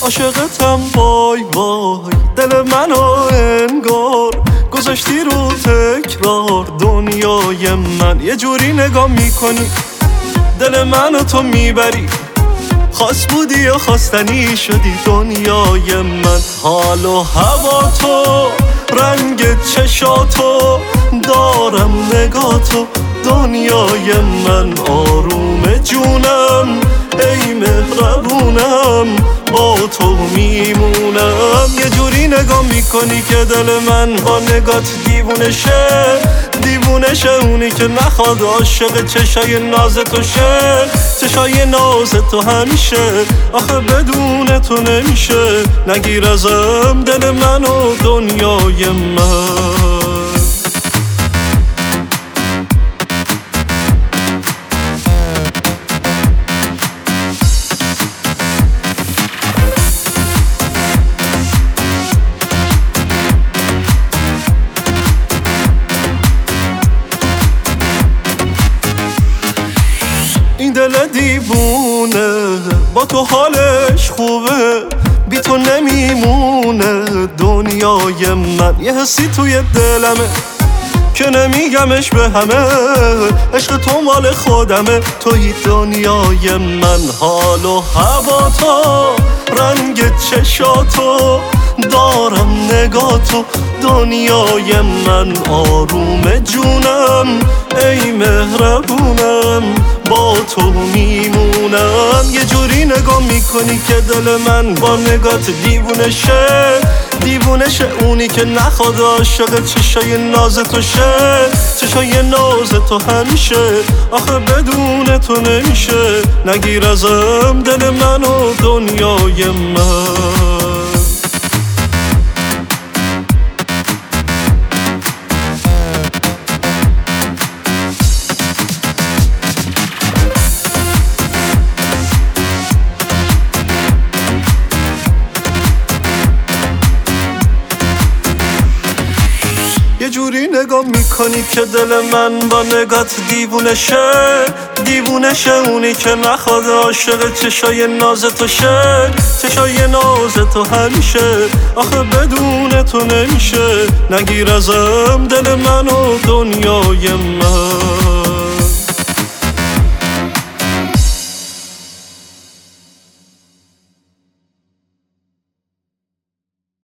عاشقتم وای وای، دل منو انگار گذاشتی رو تکرار. دنیای من یه جوری نگاه میکنی، دل منو تو میبری، خواست بودی یا خواستنی شدی. دنیای من حال و هوا تو، رنگ چشاتو، دارم نگاتو. دنیای من آروم جونم، ای مهربونم، با تو میمونم. یه جوری نگاه میکنی که دل من با نگات دیوونه شه، دیوونه شه. اونی که نخواد عاشق چشای ناز تو شه، چشای ناز تو همیشه. آخه بدون تو نمیشه، نگیر ازم دل من و دنیای من. این دل دیوونه با تو حالش خوبه، بی تو نمیمونه. دنیای من یه حسی توی دلمه که نمیگمش به همه، عشق تو مال خودمه. توی دنیای من حال و هوا تو، رنگ چشاتو، دارم نگاتو. دنیای من آروم جونم، ای مهربونم، با تو میمونم. یه جوری نگاه میکنی که دل من با نگات دیوونه شه، دیوونه شه. اونی که نخواد عاشق چشای ناز تو شه، چشای ناز تو همیشه. آخه بدون تو نمیشه، نگیر ازم دل من و دنیای من. یه جوری نگاه میکنی که دل من با نگات دیوونه شه، دیوونه شه. اونی که نخواد عاشق چشای ناز تو شه، چشای ناز تو همیشه. آخه بدون تو نمیشه، نگیر ازم دل من و دنیای من.